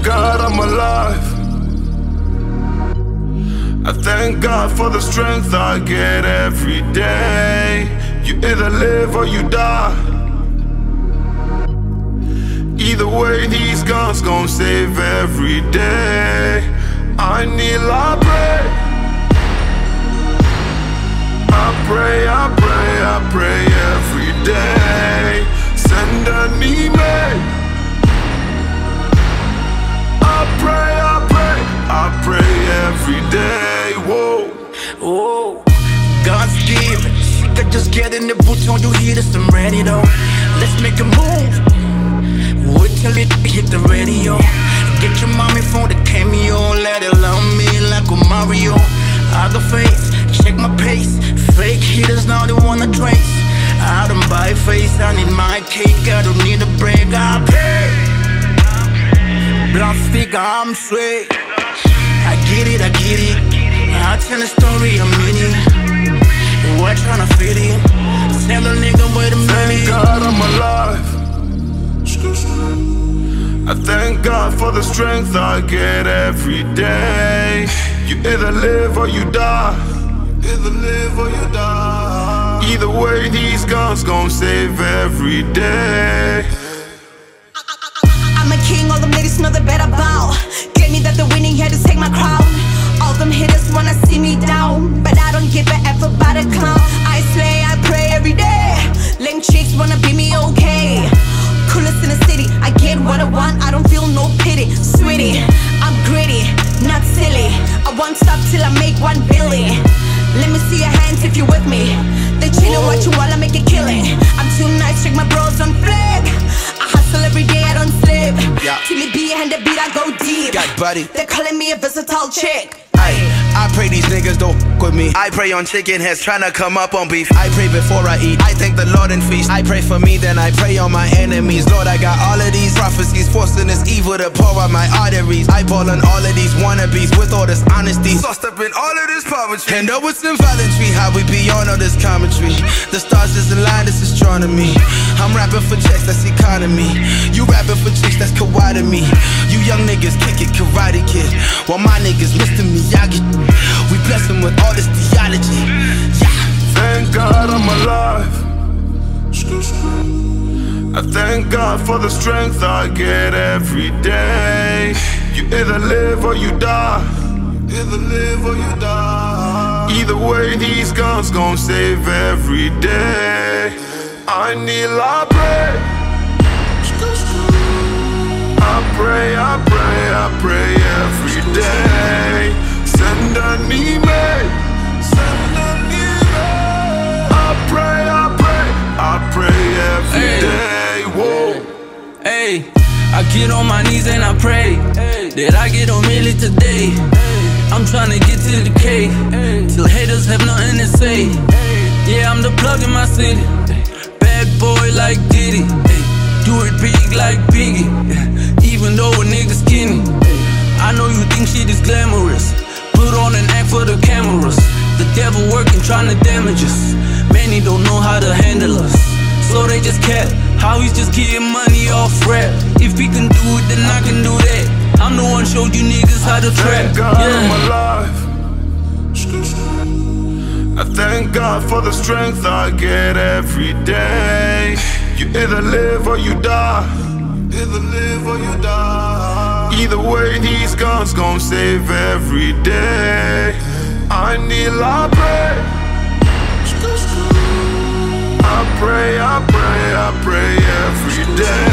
God I'm alive. I thank God for the strength I get every day. You either live or you die. Either way, these guns gon' save every day. I need I pray. I pray, I pray, I pray every day. Send an email. I pray, I pray, I pray every day. Whoa, whoa, God's given. I just get in the booth on you hear this, I'm ready though. Let's make a move. Wait till it hit the radio. Get your mommy phone, the cameo. Let it love me like a Mario. I got faith, check my pace. Fake hitters now they wanna trace. I don't buy face, I need my cake. I don't need a break, I pay. Blood stick, I'm straight. I get it, I get it. I tell a story, I'm in it. We're tryna fit in. Tell a nigga, wait a minute. Thank God I'm alive. I thank God for the strength I get every day. You either live or you die. Either live or you die. Either way, these guns gon' save every day. I'm a king, all them ladies know they better bow. Get me that the winning here to take my crown. All them hitters wanna see me down, but I don't give a F about a clown. I slay, I pray every day. Lame chicks wanna be me okay. Coolest in the city, I get what I want, I don't feel no pity. Sweetie, I'm gritty, not silly. I won't stop till I make 1 billion. Let me see your hands if you're with me. They chillin' watching while I make a killing. I'm too nice, check my bros on flag. I hustle every day, I don't sleep. Till me be and the beat, I go deep. Got buddy. They're calling me a versatile chick. I pray these niggas don't f with me. I pray on chicken heads tryna come up on beef. I pray before I eat, I thank the Lord and feast. I pray for me, then I pray on my enemies. Lord, I got all of these prophecies, forcing this evil to pour out my arteries. I ball on all of these wannabes with all this honesty. Sauced up in all of this poetry. And know it's involuntary how we be on all this commentary. The stars is in line, this astronomy. I'm rapping for checks, that's economy. You rapping for chicks, that's kawaii to me. You young niggas kick it, Karate Kid. While my niggas Mr. Miyagi. We bless him with all this theology. Yeah. Thank God I'm alive. I thank God for the strength I get every day. You either live or you die. Either live or you die. Either way, these guns gon' save every day. I need I pray. I pray, I pray, I pray every day. Send an email. Send an email. I pray, I pray, I pray every day. Whoa. Hey, I get on my knees and I pray that I get on million today. I'm tryna get to the K till haters have nothing to say. Yeah, I'm the plug in my city. Bad boy like Diddy. Do it big like Biggie. Even though a nigga skinny. I know you think shit is glamorous. Put on an act for the cameras. The devil working trying to damage us. Many don't know how to handle us, so they just cap. How he's just getting money off rap. If he can do it, then I can do that. I'm the one showed you niggas how to trap. Thank God I'm alive. I thank God for the strength I get every day. You either live or you die. Either live or you die. Either way, these guns gon' save every day. I need I pray. I pray, I pray, I pray every day.